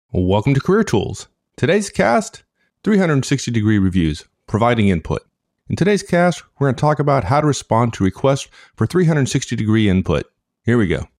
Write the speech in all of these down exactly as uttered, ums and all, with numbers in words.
Welcome to Career Tools. Today's cast, three sixty degree reviews, providing input. In today's cast, we're going to talk about how to respond to requests for three sixty degree input. Here we go.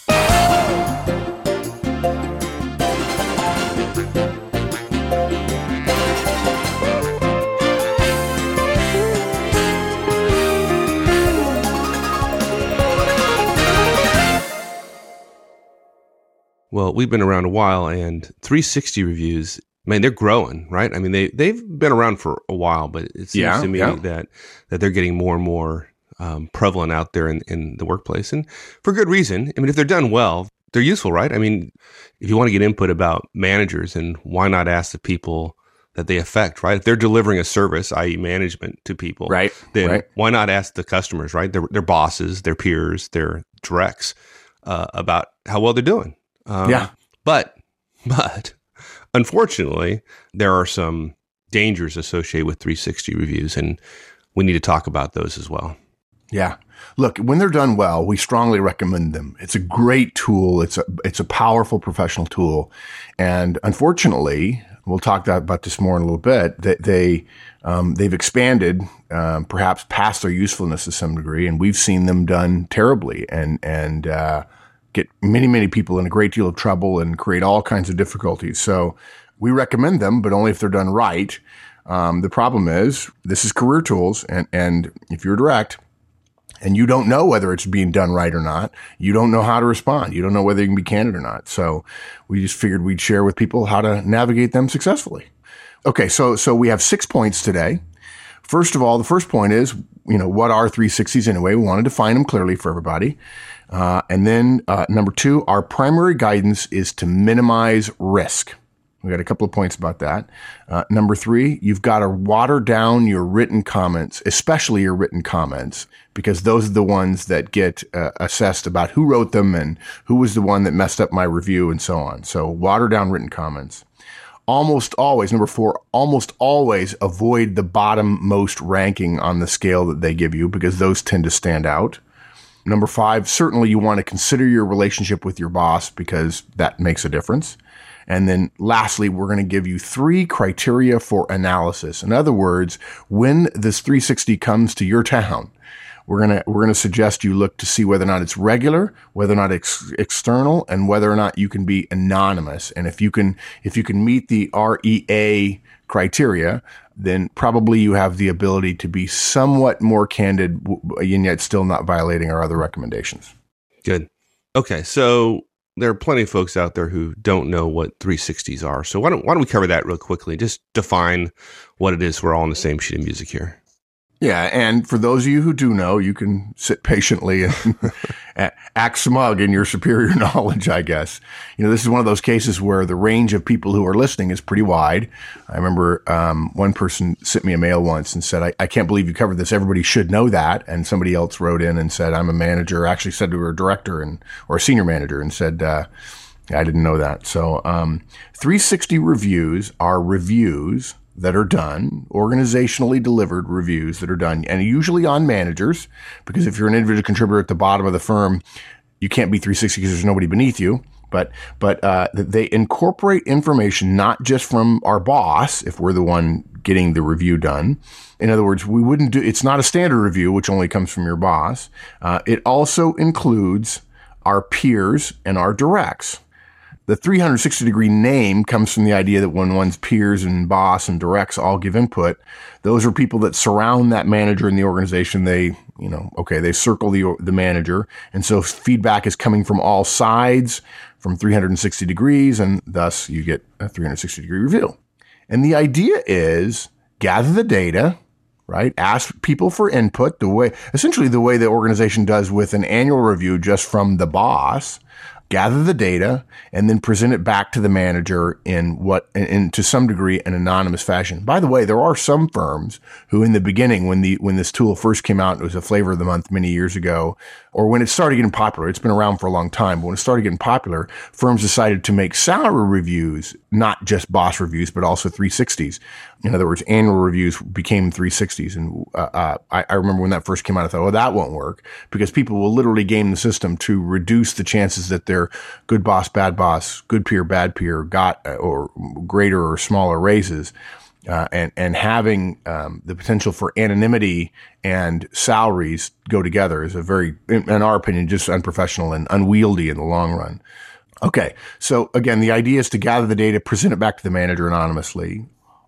Well, we've been around a while, and three sixty reviews, man, they're growing, right? I mean, they, they've been around for a while, but it seems yeah, to me yeah. that, that they're getting more and more um, prevalent out there in, in the workplace, and for good reason. I mean, if they're done well, they're useful, right? I mean, if you want to get input about managers, and why not ask the people that they affect, right? If they're delivering a service, that is management to people, right? then right. why not ask the customers, right? Their, their bosses, their peers, their directs uh, about how well they're doing. Um, yeah. But, but unfortunately, there are some dangers associated with three sixty reviews, and we need to talk about those as well. Yeah. Look, when they're done well, we strongly recommend them. It's a great tool. It's a, it's a powerful professional tool. And unfortunately, we'll talk about this more in a little bit, that they, um, they've expanded, um, perhaps past their usefulness to some degree, and we've seen them done terribly and, and, uh, get many, many people in a great deal of trouble and create all kinds of difficulties. So we recommend them, but only if they're done right. Um, the problem is this is Career Tools, and, and if you're direct and you don't know whether it's being done right or not, you don't know how to respond. You don't know whether you can be candid or not. So we just figured we'd share with people how to navigate them successfully. Okay. So, so we have six points today. First of all, the first point is, you know, what are three sixties anyway? We want to define them clearly for everybody. Uh, and then, uh, number two, our primary guidance is to minimize risk. We got a couple of points about that. Uh, number three, you've got to water down your written comments, especially your written comments, because those are the ones that get uh, assessed about who wrote them and who was the one that messed up my review and so on. So water down written comments. Almost always, number four, almost always avoid the bottom-most ranking on the scale that they give you, because those tend to stand out. Number five, certainly you want to consider your relationship with your boss, because that makes a difference. And then lastly, we're going to give you three criteria for analysis. In other words, when this three sixty comes to your town, we're going to, we're going to suggest you look to see whether or not it's regular, whether or not it's external, and whether or not you can be anonymous. And if you can, if you can meet the R E A criteria, then probably you have the ability to be somewhat more candid and yet still not violating our other recommendations. Good. Okay. So there are plenty of folks out there who don't know what three sixties are. So why don't, why don't we cover that real quickly? Just define what it is. We're all on the same sheet of music here. Yeah, and for those of you who do know, you can sit patiently and act smug in your superior knowledge, I guess. You know, this is one of those cases where the range of people who are listening is pretty wide. I remember um, one person sent me a mail once and said, I, I can't believe you covered this. Everybody should know that. And somebody else wrote in and said, I'm a manager, actually said to her a director and or a senior manager and said, uh, I didn't know that. So um, three sixty reviews are reviews that are done, organizationally delivered reviews that are done, and usually on managers, because if you're an individual contributor at the bottom of the firm, you can't be three sixty because there's nobody beneath you. But but uh, they incorporate information not just from our boss, if we're the one getting the review done. In other words, we wouldn't do, it's not a standard review, which only comes from your boss. Uh, it also includes our peers and our directs. The three sixty degree name comes from the idea that when one's peers and boss and directs all give input, those are people that surround that manager in the organization. They, you know, okay, they circle the the manager. And so feedback is coming from all sides from three sixty degrees, and thus you get a three sixty degree review. And the idea is gather the data, right? Ask people for input the way, essentially the way the organization does with an annual review just from the boss. Gather the data and then present it back to the manager in what, in, in to some degree, an anonymous fashion. By the way, there are some firms who in the beginning, when the, when this tool first came out, it was a flavor of the month many years ago, or when it started getting popular, it's been around for a long time, but when it started getting popular, firms decided to make salary reviews, not just boss reviews, but also three sixties. In other words, annual reviews became three sixties. And uh, uh, I, I remember when that first came out, I thought, oh, that won't work, because people will literally game the system to reduce the chances that their their good boss, bad boss, good peer, bad peer got or greater or smaller raises, uh, and, and having um, the potential for anonymity and salaries go together is a very, in, in our opinion, just unprofessional and unwieldy in the long run. Okay. So again, the idea is to gather the data, present it back to the manager anonymously.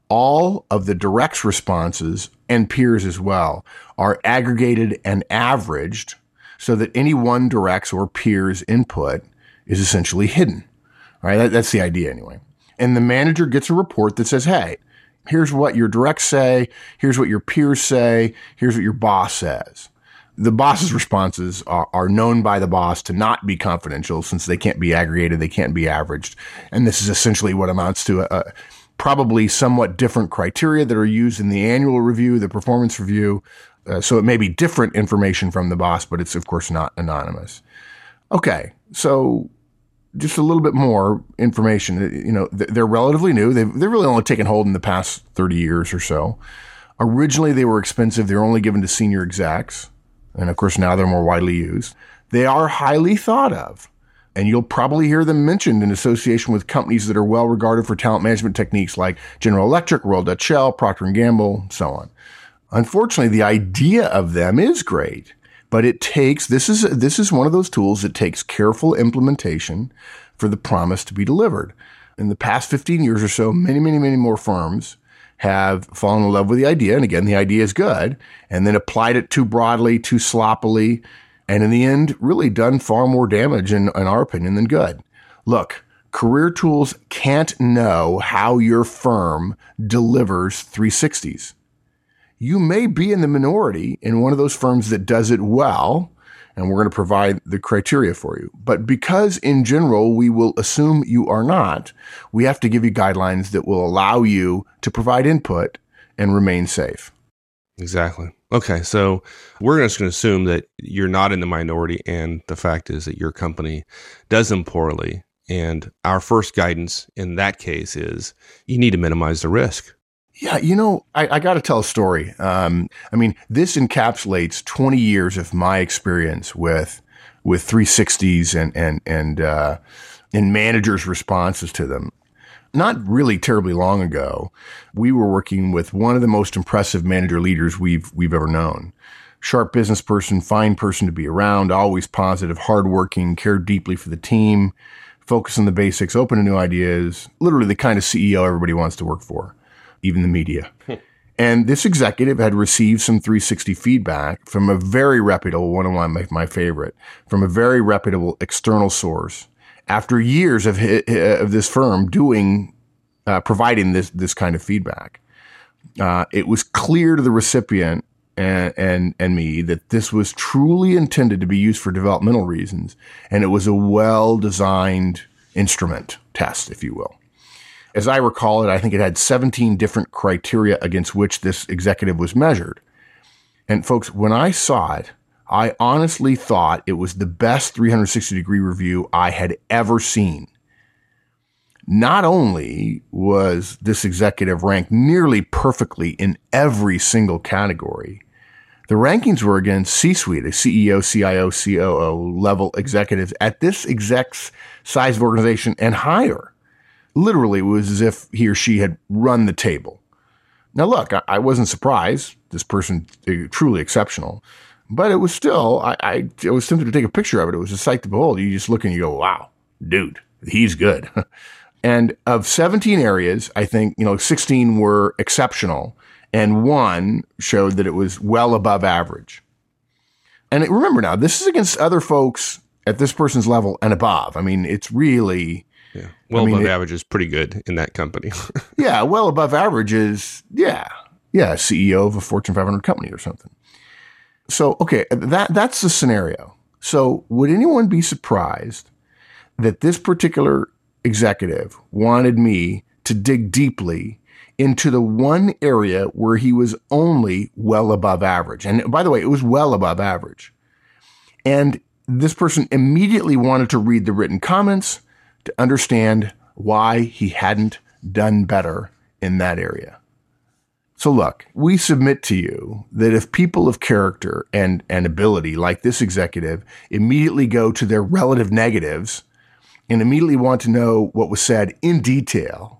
All of the directs responses and peers as well are aggregated and averaged so that any one directs or peer's input is essentially hidden. All right. That, that's the idea anyway. And the manager gets a report that says, hey, here's what your directs say. Here's what your peers say. Here's what your boss says. The boss's responses are, are known by the boss to not be confidential since they can't be aggregated. They can't be averaged. And this is essentially what amounts to a, a probably somewhat different criteria that are used in the annual review, the performance review. Uh, so it may be different information from the boss, but it's of course not anonymous. Okay. So just a little bit more information. You know, they're relatively new. They've, they've really only taken hold in the past thirty years or so. Originally, they were expensive. They were only given to senior execs. And of course, now they're more widely used. They are highly thought of. And you'll probably hear them mentioned in association with companies that are well regarded for talent management techniques like General Electric, Royal Dutch Shell, Procter and Gamble, so on. Unfortunately, the idea of them is great, but it takes, this is, this is one of those tools that takes careful implementation for the promise to be delivered. In the past fifteen years or so, many, many, many more firms have fallen in love with the idea. And again, the idea is good, and then applied it too broadly, too sloppily, and in the end, really done far more damage, in, in our opinion, than good. Look, career tools can't know how your firm delivers three sixties. You may be in the minority in one of those firms that does it well, and we're going to provide the criteria for you. But because in general, we will assume you are not, we have to give you guidelines that will allow you to provide input and remain safe. Exactly. Okay. So we're just going to assume that you're not in the minority, and the fact is that your company does them poorly. And our first guidance in that case is you need to minimize the risk. Yeah, you know, I, I got to tell a story. Um, I mean, this encapsulates twenty years of my experience with with three sixties and and and uh, and managers' responses to them. Not really terribly long ago, we were working with one of the most impressive manager leaders we've we've ever known. Sharp business person, fine person to be around, always positive, hardworking, cared deeply for the team, focus on the basics, open to new ideas. Literally the kind of C E O everybody wants to work for, even the media. And this executive had received some three sixty feedback from a very reputable, one of my, my favorite, from a very reputable external source. After years of of this firm doing, uh, providing this this kind of feedback, uh, it was clear to the recipient and, and and me that this was truly intended to be used for developmental reasons, and it was a well-designed instrument test, if you will. As I recall it, I think it had seventeen different criteria against which this executive was measured. And folks, when I saw it, I honestly thought it was the best three sixty degree review I had ever seen. Not only was this executive ranked nearly perfectly in every single category, the rankings were against C-suite, a C E O, C I O, C O O level executives at this exec's size of organization and higher. Literally, it was as if he or she had run the table. Now, look, I, I wasn't surprised. This person is truly exceptional. But it was still, I, I, I was tempted to take a picture of it. It was a sight to behold. You just look and you go, wow, dude, he's good. And of seventeen areas, I think, you know, sixteen were exceptional, and one showed that it was well above average. And remember now, this is against other folks at this person's level and above. I mean, it's really... Yeah. Well I mean, above it, average is pretty good in that company. Yeah, well above average is, yeah, yeah, C E O of a Fortune five hundred company or something. So, okay, that that's the scenario. So would anyone be surprised that this particular executive wanted me to dig deeply into the one area where he was only well above average? And by the way, it was well above average. And this person immediately wanted to read the written comments to understand why he hadn't done better in that area. So look, we submit to you that if people of character and, and ability like this executive immediately go to their relative negatives and immediately want to know what was said in detail,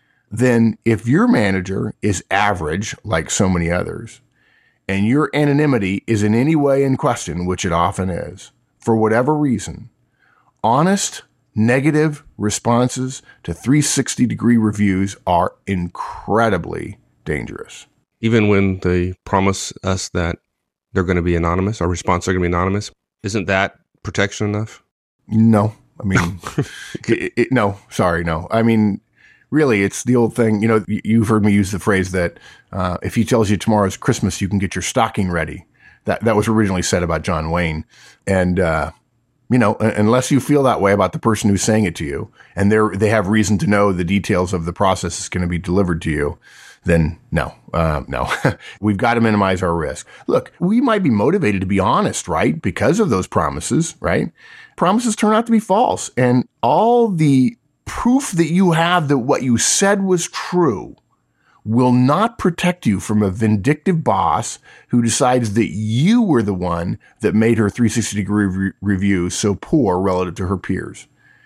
then if your manager is average, like so many others, and your anonymity is in any way in question, which it often is, for whatever reason, honest, negative responses to three sixty degree reviews are incredibly dangerous. Even when they promise us that they're going to be anonymous, our response are going to be anonymous, isn't that protection enough? No. I mean, it, it, no, sorry, no. I mean, really, it's the old thing. You know, you've heard me use the phrase that uh, if he tells you tomorrow's Christmas, you can get your stocking ready. That that was originally said about John Wayne. And, uh, you know, unless you feel that way about the person who's saying it to you, and they they have reason to know the details of the process is going to be delivered to you, then no, uh, no. We've got to minimize our risk. Look, we might be motivated to be honest, right? Because of those promises, right? Promises turn out to be false. And all the proof that you have that what you said was true will not protect you from a vindictive boss who decides that you were the one that made her three sixty degree re- review so poor relative to her peers.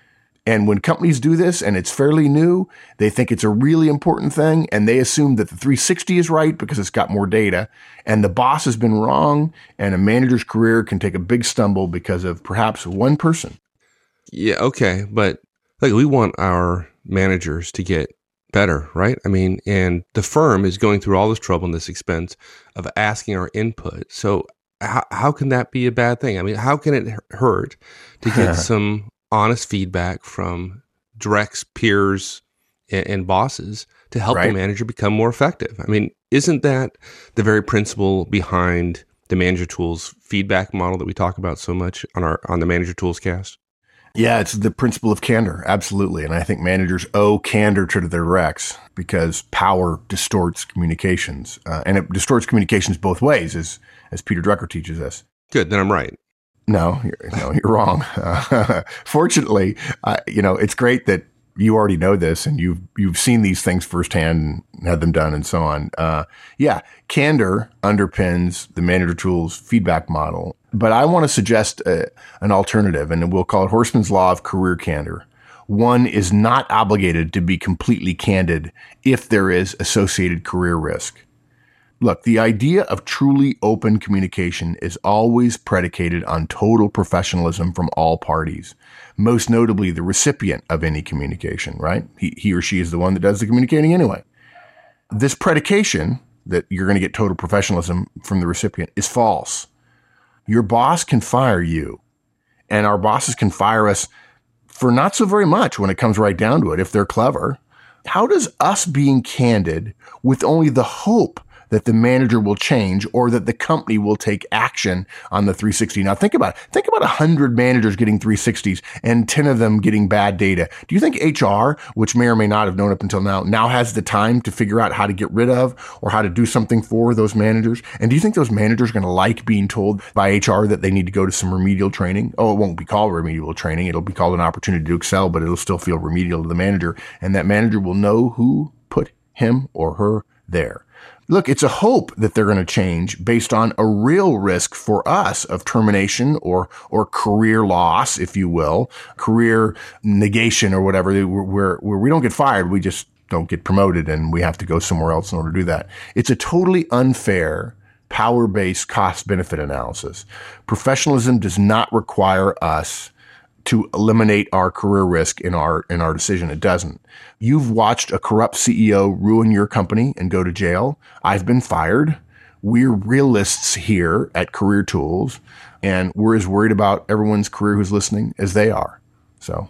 And when companies do this, and it's fairly new, they think it's a really important thing, and they assume that the three sixty is right because it's got more data, and the boss has been wrong, and a manager's career can take a big stumble because of perhaps one person. Yeah, okay, but like we want our managers to get better, right? I mean, and the firm is going through all this trouble and this expense of asking our input. So how, how can that be a bad thing? I mean, how can it hurt to get some honest feedback from directs, peers, and, and bosses to help right. the manager become more effective? I mean, isn't that the very principle behind the Manager Tools feedback model that we talk about so much on our on the Manager Tools cast? Yeah, it's the principle of candor. Absolutely. And I think managers owe candor to their directs because power distorts communications. Uh, and it distorts communications both ways, as, as Peter Drucker teaches us. Good. Then I'm right. No, you're, no, you're wrong. Uh, fortunately, uh, you know, it's great that you already know this and you've, you've seen these things firsthand and had them done and so on. Uh, yeah, candor underpins the Manager Tools feedback model. But I want to suggest a, an alternative, and we'll call it Horstman's Law of Career Candor. One is not obligated to be completely candid if there is associated career risk. Look, the idea of truly open communication is always predicated on total professionalism from all parties, most notably the recipient of any communication, right? He, he or she is the one that does the communicating anyway. This predication that you're going to get total professionalism from the recipient is false. Your boss can fire you, and our bosses can fire us for not so very much when it comes right down to it, if they're clever. How does us being candid with only the hope that the manager will change or that the company will take action on the three sixty? Now think about it. Think about one hundred managers getting three sixties and ten of them getting bad data. Do you think H R, which may or may not have known up until now, now has the time to figure out how to get rid of or how to do something for those managers? And do you think those managers are going to like being told by H R that they need to go to some remedial training? Oh, it won't be called remedial training. It'll be called an opportunity to excel, but it'll still feel remedial to the manager. And that manager will know who put him or her there. Look, it's a hope that they're going to change based on a real risk for us of termination or or career loss, if you will, career negation or whatever, where, where we don't get fired, we just don't get promoted and we have to go somewhere else in order to do that. It's a totally unfair, power-based cost-benefit analysis. Professionalism does not require us to eliminate our career risk in our in our decision. It doesn't. You've watched a corrupt C E O ruin your company and go to jail. I've been fired. We're realists here at Career Tools, and we're as worried about everyone's career who's listening as they are. So,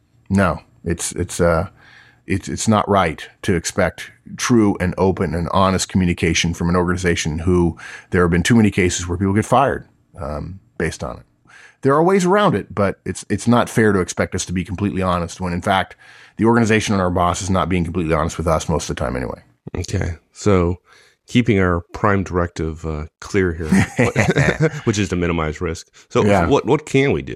no, it's it's uh it's it's not right to expect true and open and honest communication from an organization who there have been too many cases where people get fired um, based on it. There are ways around it, but it's it's not fair to expect us to be completely honest when, in fact, the organization and our boss is not being completely honest with us most of the time anyway. Okay. So keeping our prime directive uh, clear here, which is to minimize risk. So yeah. what what can we do?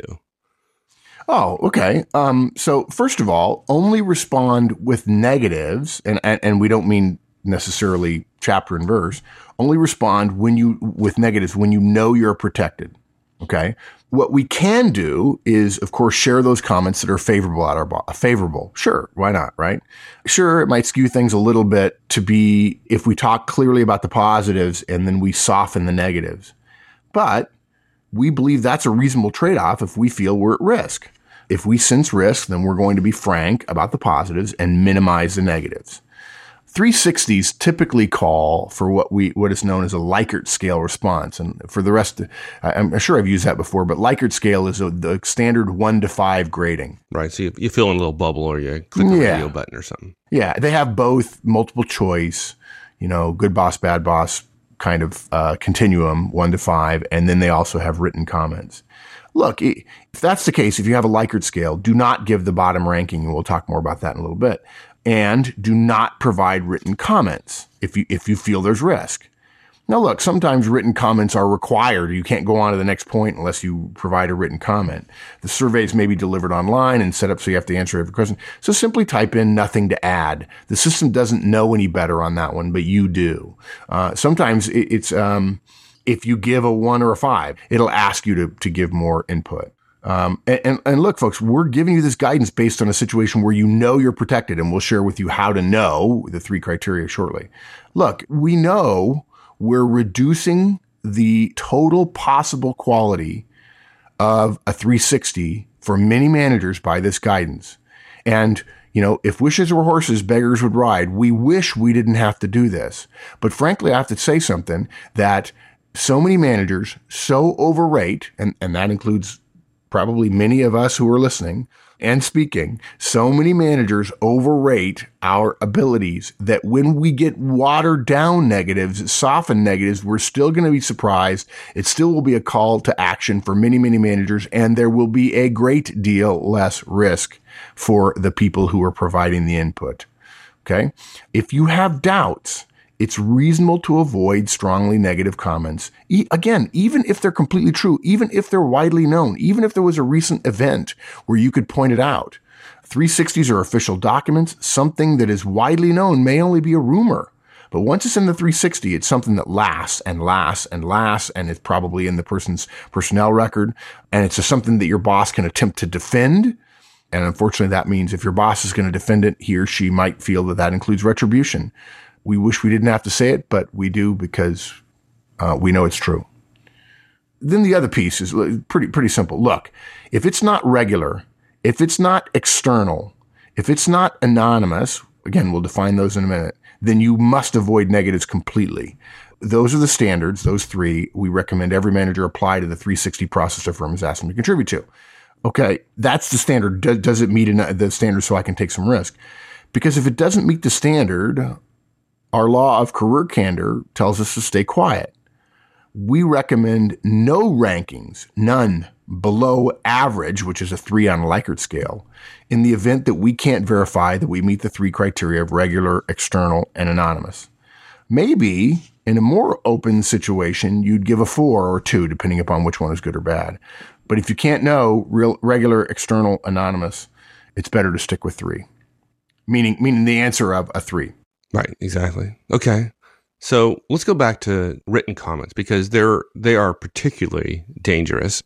Oh, okay. Um, so first of all, only respond with negatives, and, and, and we don't mean necessarily chapter and verse. Only respond when you with negatives when you know you're protected. Okay. What we can do is, of course, share those comments that are favorable at our bo- favorable. Sure, why not, right? Sure, it might skew things a little bit to be if we talk clearly about the positives and then we soften the negatives. But we believe that's a reasonable trade-off if we feel we're at risk. If we sense risk, then we're going to be frank about the positives and minimize the negatives. three sixties typically call for what we what is known as a Likert scale response. And for the rest, I'm sure I've used that before, but Likert scale is a, the standard one to five grading. Right. So you, you feel in a little bubble or you click the yeah. radio button or something. Yeah. They have both multiple choice, you know, good boss, bad boss kind of uh, continuum, one to five. And then they also have written comments. Look, if that's the case, if you have a Likert scale, do not give the bottom ranking. And we'll talk more about that in a little bit. And do not provide written comments if you if you feel there's risk. Now, look, sometimes written comments are required. You can't go on to the next point unless you provide a written comment. The surveys may be delivered online and set up so you have to answer every question. So simply type in nothing to add. The system doesn't know any better on that one, but you do. Uh, sometimes it, it's um, if you give a one or a five, it'll ask you to to give more input. Um, and, and, and look, folks, we're giving you this guidance based on a situation where you know you're protected, and we'll share with you how to know the three criteria shortly. Look, we know we're reducing the total possible quality of a three sixty for many managers by this guidance. And, you know, if wishes were horses, beggars would ride. We wish we didn't have to do this. But frankly, I have to say something that so many managers so overrate, and, and that includes probably many of us who are listening and speaking, so many managers overrate our abilities that when we get watered down negatives, softened negatives, we're still going to be surprised. It still will be a call to action for many, many managers, and there will be a great deal less risk for the people who are providing the input. Okay? If you have doubts, it's reasonable to avoid strongly negative comments. E- again, even if they're completely true, even if they're widely known, even if there was a recent event where you could point it out. three sixties are official documents. Something that is widely known may only be a rumor. But once it's in the three sixty, it's something that lasts and lasts and lasts, and it's probably in the person's personnel record. And it's just something that your boss can attempt to defend. And unfortunately, that means if your boss is going to defend it, he or she might feel that that includes retribution. We wish we didn't have to say it, but we do because uh, we know it's true. Then the other piece is pretty pretty simple. Look, if it's not regular, if it's not external, if it's not anonymous, again, we'll define those in a minute, then you must avoid negatives completely. Those are the standards, those three, we recommend every manager apply to the three sixty process their firm has asked them to contribute to. Okay, that's the standard. Does, does it meet the standard so I can take some risk? Because if it doesn't meet the standard, our law of career candor tells us to stay quiet. We recommend no rankings, none, below average, which is a three on a Likert scale, in the event that we can't verify that we meet the three criteria of regular, external, and anonymous. Maybe in a more open situation, you'd give a four or two, depending upon which one is good or bad. But if you can't know real, regular, external, anonymous, it's better to stick with three, meaning meaning the answer of a three. Right, exactly. Okay. So let's go back to written comments because they're they are particularly dangerous.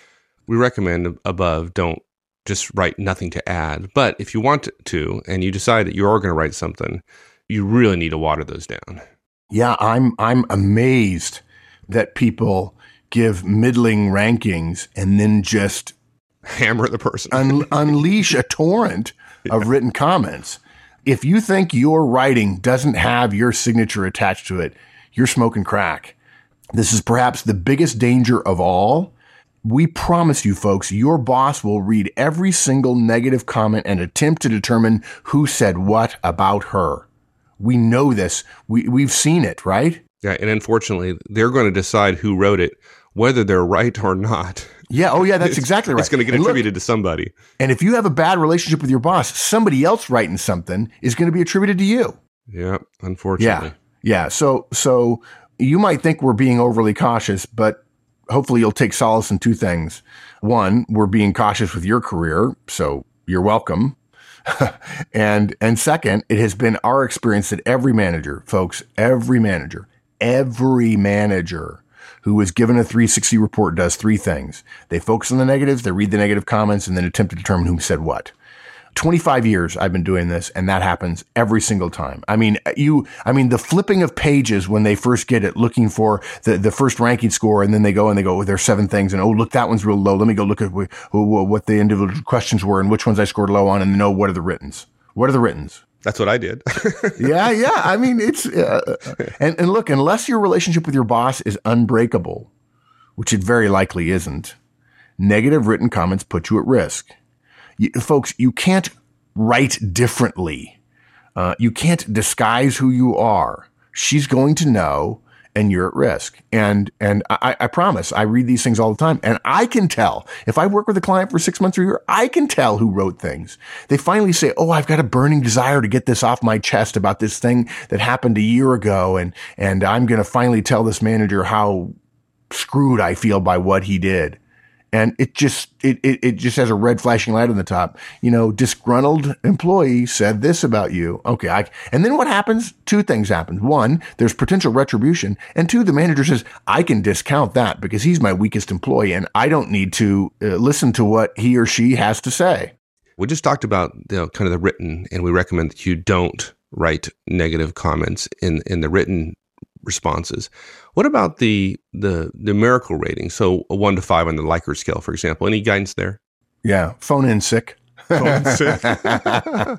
We recommend above don't just write nothing to add. But if you want to and you decide that you are going to write something, you really need to water those down. Yeah, I'm I'm amazed that people give middling rankings and then just hammer the person, un- unleash a torrent yeah. of written comments. If you think your writing doesn't have your signature attached to it, you're smoking crack. This is perhaps the biggest danger of all. We promise you, folks, your boss will read every single negative comment and attempt to determine who said what about her. We know this. We, we've seen it, right? Yeah, and unfortunately, they're going to decide who wrote it, whether they're right or not. Yeah, oh yeah, that's exactly right. It's going to get and attributed look, to somebody. And if you have a bad relationship with your boss, somebody else writing something is going to be attributed to you. Yeah, unfortunately. Yeah, yeah. So, so you might think we're being overly cautious, but hopefully you'll take solace in two things. One, we're being cautious with your career, so you're welcome. and and second, it has been our experience that every manager, folks, every manager, every manager who is given a three sixty report does three things. They focus on the negatives, they read the negative comments, and then attempt to determine who said what. twenty-five years I've been doing this, and that happens every single time. I mean, you, I mean, the flipping of pages when they first get it, looking for the, the first ranking score, and then they go and they go, oh, there's seven things, and oh, look, that one's real low. Let me go look at wh- wh- what the individual questions were and which ones I scored low on, and know what are the writtens. What are the writtens? That's what I did. yeah, yeah. I mean, it's, uh, and, and look, unless your relationship with your boss is unbreakable, which it very likely isn't, negative written comments put you at risk. You, folks, you can't write differently. Uh, you can't disguise who you are. She's going to know, and you're at risk. And and I, I promise, I read these things all the time, and I can tell. If I work with a client for six months or a year, I can tell who wrote things. They finally say, oh, I've got a burning desire to get this off my chest about this thing that happened a year ago, and and I'm going to finally tell this manager how screwed I feel by what he did. And it just, it, it, it just has a red flashing light on the top. You know, disgruntled employee said this about you. Okay. I, and then what happens? Two things happen. One, there's potential retribution. And two, the manager says, I can discount that because he's my weakest employee and I don't need to uh, listen to what he or she has to say. We just talked about, you know, kind of the written, and we recommend that you don't write negative comments in, in the written responses. What about the the numerical rating? So a one to five on the Likert scale, for example. Any guidance there? Yeah, phone in sick. Phone in sick. yeah.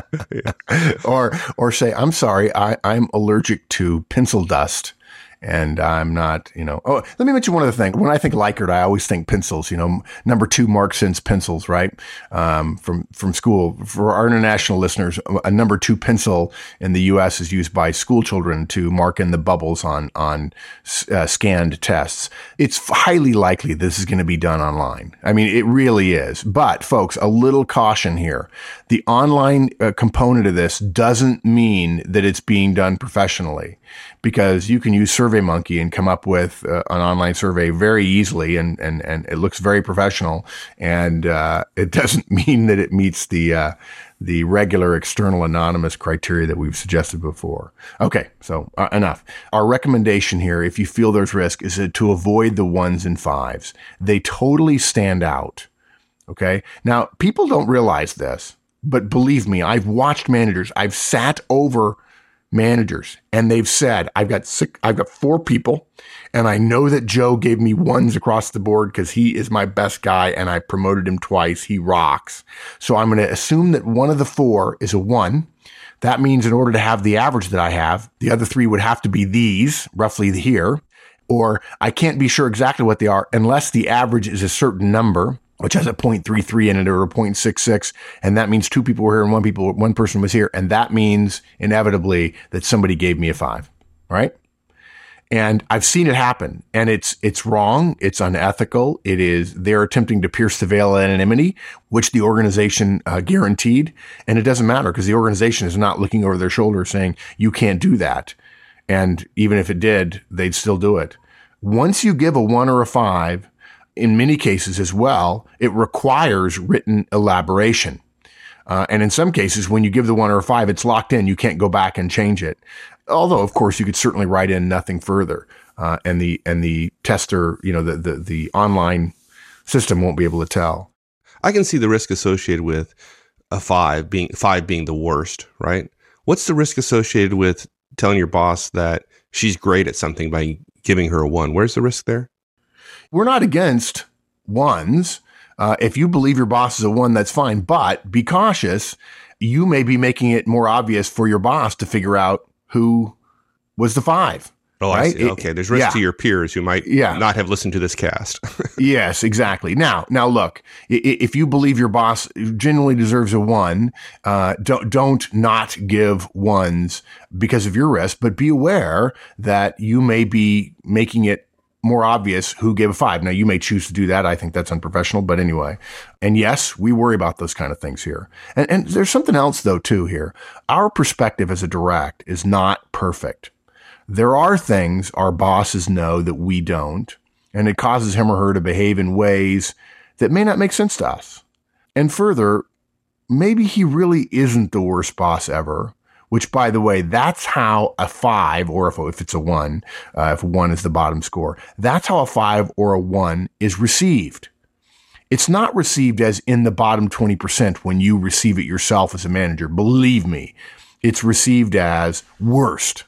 Or or say, I'm sorry, I, I'm allergic to pencil dust. And I'm not, you know, oh, let me mention one other thing. When I think Likert, I always think pencils, you know, number two Mark Sense pencils, right? Um, from, from school. For our international listeners, a number two pencil in the U S is used by school children to mark in the bubbles on, on uh, scanned tests. It's highly likely this is going to be done online. I mean, it really is. But folks, a little caution here. The online uh, component of this doesn't mean that it's being done professionally, because you can use SurveyMonkey and come up with uh, an online survey very easily, and, and, and it looks very professional, and uh, it doesn't mean that it meets the uh, the regular external anonymous criteria that we've suggested before. Okay, so uh, enough. Our recommendation here, if you feel there's risk, is to avoid the ones and fives. They totally stand out. Okay, now people don't realize this, but believe me, I've watched managers. I've sat over managers, and they've said, I've got six, I've got four people, and I know that Joe gave me ones across the board because he is my best guy and I promoted him twice. He rocks. So I'm going to assume that one of the four is a one. That means in order to have the average that I have, the other three would have to be these, roughly here, or I can't be sure exactly what they are unless the average is a certain number, which has a zero point three three in it or a zero point six six. And that means two people were here and one people, one person was here. And that means inevitably that somebody gave me a five. All right. And I've seen it happen, and it's, it's wrong. It's unethical. It is, they're attempting to pierce the veil of anonymity, which the organization uh, guaranteed. And it doesn't matter because the organization is not looking over their shoulder saying, you can't do that. And even if it did, they'd still do it. Once you give a one or a five, in many cases as well, it requires written elaboration. Uh, and in some cases, when you give the one or a five, it's locked in. You can't go back and change it. Although, of course, you could certainly write in nothing further. Uh, and the, and the tester, you know, the, the, the online system won't be able to tell. I can see the risk associated with a five being, five being the worst, right? What's the risk associated with telling your boss that she's great at something by giving her a one? Where's the risk there? We're not against ones. Uh, if you believe your boss is a one, that's fine. But be cautious. You may be making it more obvious for your boss to figure out who was the five. Oh, right? I see. Okay. There's risk yeah. to your peers who might yeah. not have listened to this cast. Yes, exactly. Now, now look, if you believe your boss genuinely deserves a one, uh, don't, don't not give ones because of your risk, but be aware that you may be making it more obvious who gave a five. Now, you may choose to do that. I think that's unprofessional, but anyway. And yes, we worry about those kind of things here. And, and there's something else, though, too, here. Our perspective as a direct is not perfect. There are things our bosses know that we don't, and it causes him or her to behave in ways that may not make sense to us. And further, maybe he really isn't the worst boss ever. which, by the way, that's how a five, or if, if it's a one, uh, if one is the bottom score, that's how a five or a one is received. It's not received as in the bottom twenty percent when you receive it yourself as a manager. Believe me, it's received as worst.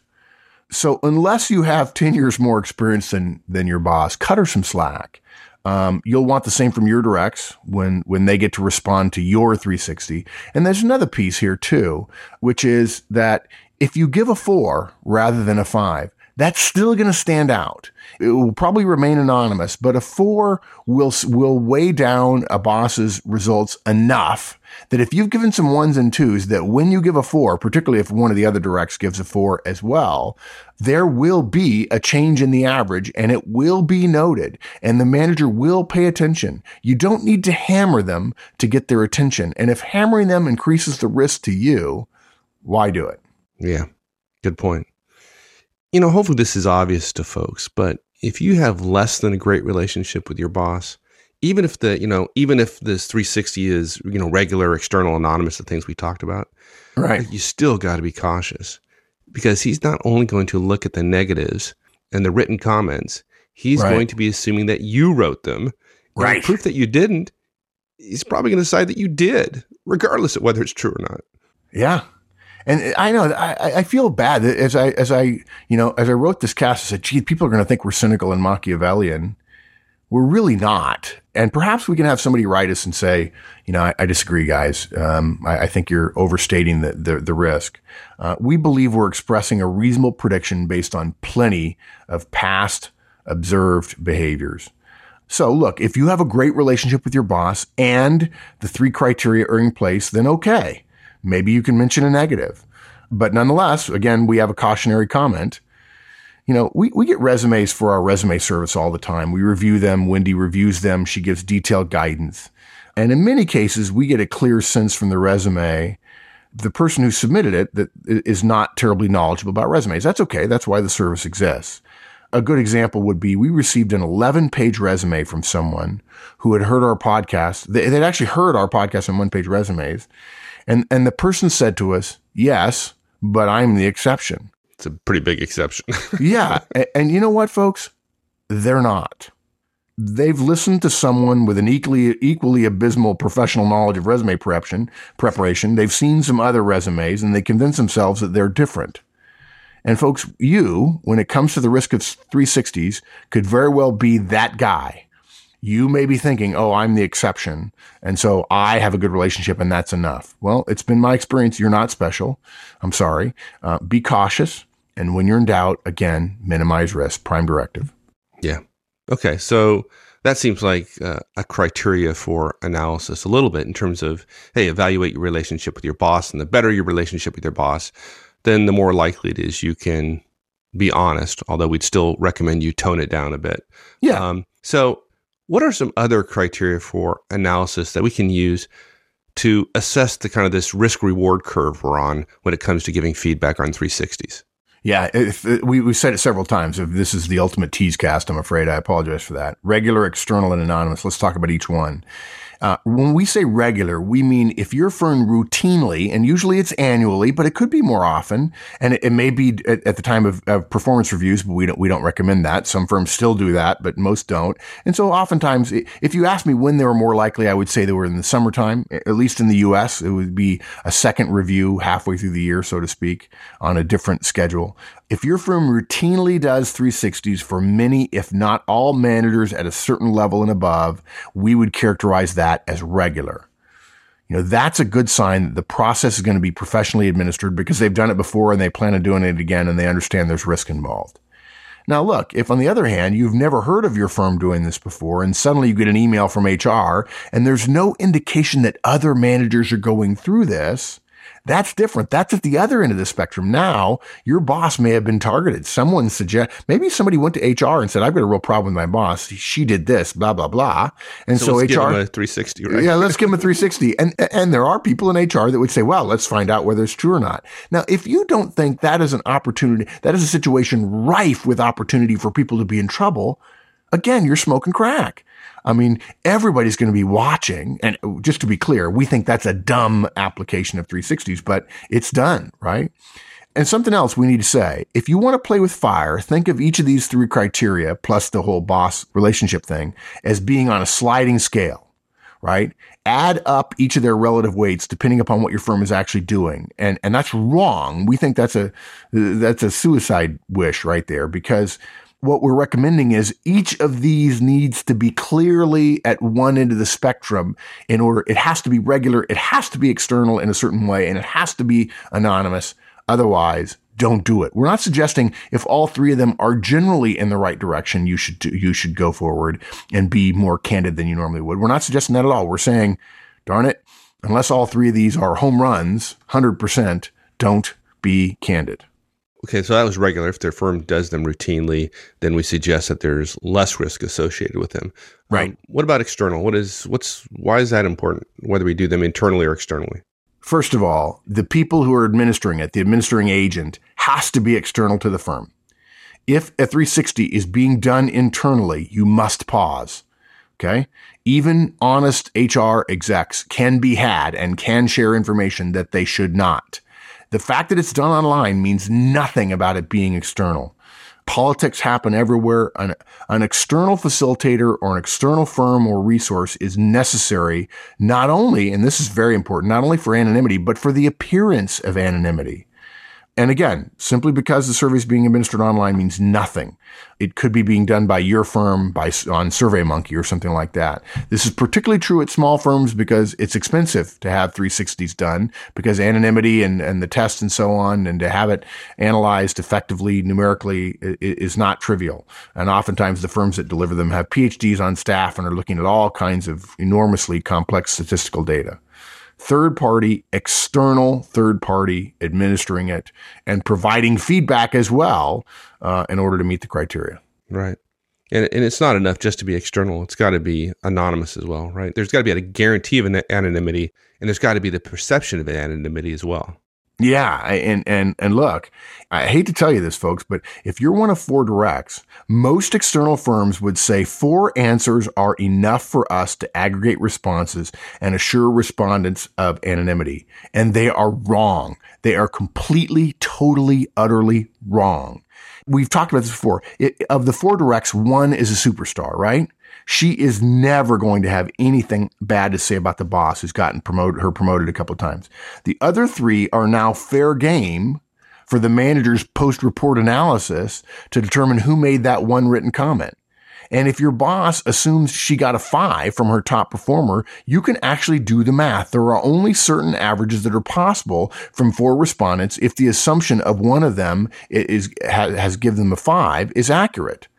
So unless you have ten years more experience than, than your boss, cut her some slack. Um, you'll want the same from your directs when, when they get to respond to your three sixty. And there's another piece here too, which is that if you give a four rather than a five, that's still going to stand out. It will probably remain anonymous, but a four will, will weigh down a boss's results enough that if you've given some ones and twos, that when you give a four, particularly if one of the other directs gives a four as well, there will be a change in the average and it will be noted and the manager will pay attention. You don't need to hammer them to get their attention. And if hammering them increases the risk to you, why do it? Yeah, good point. You know, hopefully this is obvious to folks, but if you have less than a great relationship with your boss, even if the, you know, even if this three sixty is, you know, regular, external, anonymous, the things we talked about, right? You still got to be cautious because he's not only going to look at the negatives and the written comments, he's right. going to be assuming that you wrote them. Right. Proof that you didn't, he's probably going to decide that you did, regardless of whether it's true or not. Yeah. And I know I, I feel bad as I, as I, you know, as I wrote this cast, I said, gee, people are going to think we're cynical and Machiavellian. We're really not. And perhaps we can have somebody write us and say, you know, I, I disagree, guys. Um, I, I think you're overstating the, the, the risk. Uh, we believe we're expressing a reasonable prediction based on plenty of past observed behaviors. So look, if you have a great relationship with your boss and the three criteria are in place, then okay. Maybe you can mention a negative. But nonetheless, again, we have a cautionary comment. You know, we, we get resumes for our resume service all the time. We review them. Wendy reviews them. She gives detailed guidance. And in many cases, we get a clear sense from the resume, the person who submitted it, that is not terribly knowledgeable about resumes. That's okay. That's why the service exists. A good example would be we received an eleven-page resume from someone who had heard our podcast. They, they'd actually heard our podcast on one-page resumes. And and the person said to us, yes, but I'm the exception. It's a pretty big exception. Yeah. And, and you know what, folks? They're not. They've listened to someone with an equally equally abysmal professional knowledge of resume preparation. preparation. They've seen some other resumes, and they convince themselves that they're different. And folks, you, when it comes to the risk of three sixties, could very well be that guy. You may be thinking, oh, I'm the exception, and so I have a good relationship, and that's enough. Well, it's been my experience. You're not special. I'm sorry. Uh, be cautious, and when you're in doubt, again, minimize risk. Prime directive. Yeah. Okay. So that seems like uh, a criteria for analysis a little bit in terms of, hey, evaluate your relationship with your boss, and the better your relationship with your boss, then the more likely it is you can be honest, although we'd still recommend you tone it down a bit. Yeah. Um, so what are some other criteria for analysis that we can use to assess the kind of this risk reward curve we're on when it comes to giving feedback on three sixties? Yeah, if, if, we, we've said it several times. If this is the ultimate tease cast, I'm afraid. I apologize for that. Regular, external, and anonymous. Let's talk about each one. Uh, when we say regular, we mean if your firm routinely, and usually it's annually, but it could be more often, and it, it may be at, at the time of, of performance reviews, but we don't, we don't recommend that. Some firms still do that, but most don't. And so oftentimes, if you ask me when they were more likely, I would say they were in the summertime, at least in the U S. It would be a second review halfway through the year, so to speak, on a different schedule. If your firm routinely does three sixties for many, if not all managers at a certain level and above, we would characterize that as regular. You know, that's a good sign that the process is going to be professionally administered because they've done it before and they plan on doing it again and they understand there's risk involved. Now, look, if on the other hand, you've never heard of your firm doing this before and suddenly you get an email from H R and there's no indication that other managers are going through this, that's different. That's at the other end of the spectrum. Now, your boss may have been targeted. Someone suggest, maybe somebody went to H R and said, I've got a real problem with my boss. She did this, blah, blah, blah. And so, so let's H R. give him a three sixty, right? Yeah, let's give him a three sixty. And, and there are people in H R that would say, well, let's find out whether it's true or not. Now, if you don't think that is an opportunity, that is a situation rife with opportunity for people to be in trouble, again, you're smoking crack. I mean, everybody's going to be watching. And just to be clear, we think that's a dumb application of three sixties, but it's done, right? And something else we need to say, if you want to play with fire, think of each of these three criteria plus the whole boss relationship thing as being on a sliding scale, right? Add up each of their relative weights depending upon what your firm is actually doing. And, and that's wrong. We think that's a, that's a suicide wish right there, because what we're recommending is each of these needs to be clearly at one end of the spectrum in order. It has to be regular. It has to be external in a certain way, and it has to be anonymous. Otherwise, don't do it. We're not suggesting if all three of them are generally in the right direction, you should do, you should go forward and be more candid than you normally would. We're not suggesting that at all. We're saying, darn it, unless all three of these are home runs, one hundred percent, don't be candid. Okay, so that was regular. If their firm does them routinely, then we suggest that there's less risk associated with them. Right. Um, what about external? What is what's why is that important? Whether we do them internally or externally? First of all, the people who are administering it, the administering agent, has to be external to the firm. If a three sixty is being done internally, you must pause. Okay? Even honest H R execs can be had and can share information that they should not. The fact that it's done online means nothing about it being external. Politics happen everywhere. An, an external facilitator or an external firm or resource is necessary not only, and this is very important, not only for anonymity, but for the appearance of anonymity. And again, simply because the survey is being administered online means nothing. It could be being done by your firm by on SurveyMonkey or something like that. This is particularly true at small firms because it's expensive to have three sixties done, because anonymity and, and the tests and so on, and to have it analyzed effectively numerically is not trivial. And oftentimes the firms that deliver them have P H Ds on staff and are looking at all kinds of enormously complex statistical data. Third party, external third party administering it and providing feedback as well uh, in order to meet the criteria. Right. And, and it's not enough just to be external. It's got to be anonymous as well, right? There's got to be a guarantee of an anonymity, and there's got to be the perception of anonymity as well. Yeah. And, and, and look, I hate to tell you this, folks, but if you're one of four directs, most external firms would say four answers are enough for us to aggregate responses and assure respondents of anonymity. And they are wrong. They are completely, totally, utterly wrong. We've talked about this before. It, of the four directs, one is a superstar, right? She is never going to have anything bad to say about the boss who's gotten promoted, her promoted a couple of times. The other three are now fair game for the manager's post-report analysis to determine who made that one written comment. And if your boss assumes she got a five from her top performer, you can actually do the math. There are only certain averages that are possible from four respondents if the assumption of one of them is has, has given them a five is accurate.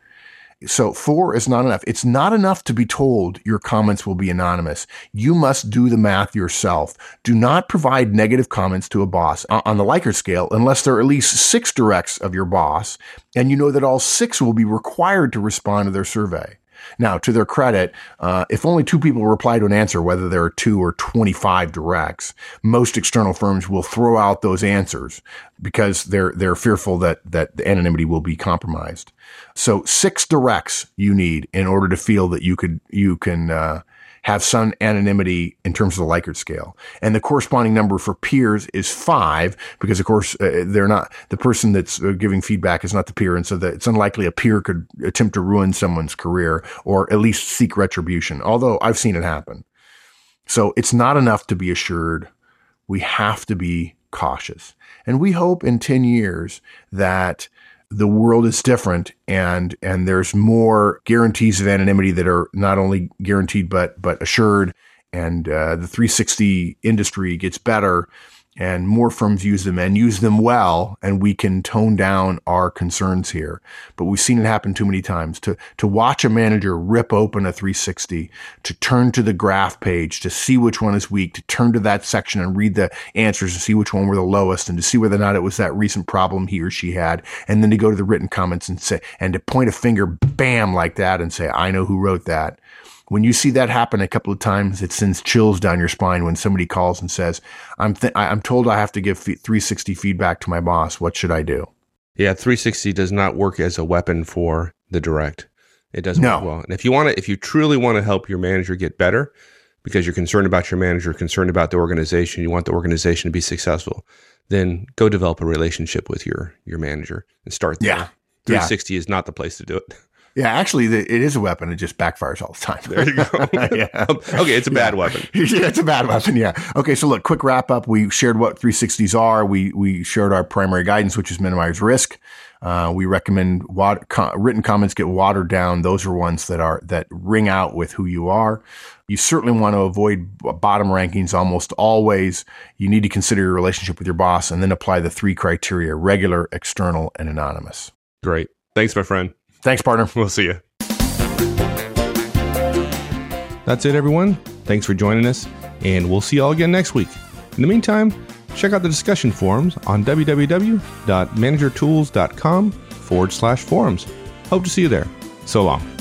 So four is not enough. It's not enough to be told your comments will be anonymous. You must do the math yourself. Do not provide negative comments to a boss on the Likert scale unless there are at least six directs of your boss, and you know that all six will be required to respond to their survey. Now, to their credit, uh, if only two people reply to an answer, whether there are two or twenty-five directs, most external firms will throw out those answers because they're they're fearful that that the anonymity will be compromised. So six directs you need in order to feel that you could you can uh, have some anonymity in terms of the Likert scale. And the corresponding number for peers is five, because of course uh, they're not, the person that's uh, giving feedback is not the peer. And so that it's unlikely a peer could attempt to ruin someone's career or at least seek retribution, although I've seen it happen. So it's not enough to be assured. We have to be cautious. And we hope in ten years that the world is different and, and there's more guarantees of anonymity that are not only guaranteed, but, but assured. And, uh, the three sixty industry gets better and more firms use them and use them well. And we can tone down our concerns here, but we've seen it happen too many times to, to watch a manager rip open a three sixty, to turn to the graph page, to see which one is weak, to turn to that section and read the answers and see which one were the lowest and to see whether or not it was that recent problem he or she had. And then to go to the written comments and say, and to point a finger, bam, like that and say, I know who wrote that. When you see that happen a couple of times, it sends chills down your spine when somebody calls and says, I'm th- I'm told I have to give three sixty feedback to my boss. What should I do? Yeah, three sixty does not work as a weapon for the direct. It doesn't No. work well. And if you want to, if you truly want to help your manager get better, because you're concerned about your manager, concerned about the organization, you want the organization to be successful, then go develop a relationship with your your manager and start there. Yeah. three sixty is not the place to do it. Yeah, actually, the, it is a weapon. It just backfires all the time. There you go. Yeah. Okay, it's a bad yeah. weapon. Yeah, it's a bad weapon. Yeah. Okay, so look, quick wrap up. We shared what three sixties are. We we shared our primary guidance, which is minimize risk. Uh, we recommend wat- co- written comments get watered down. Those are ones that are that ring out with who you are. You certainly want to avoid b- bottom rankings almost always. You need to consider your relationship with your boss and then apply the three criteria: regular, external, and anonymous. Great. Thanks, my friend. Thanks, partner. We'll see you. That's it, everyone. Thanks for joining us, and we'll see you all again next week. In the meantime, check out the discussion forums on www.managertools.com forward slash forums. Hope to see you there. So long.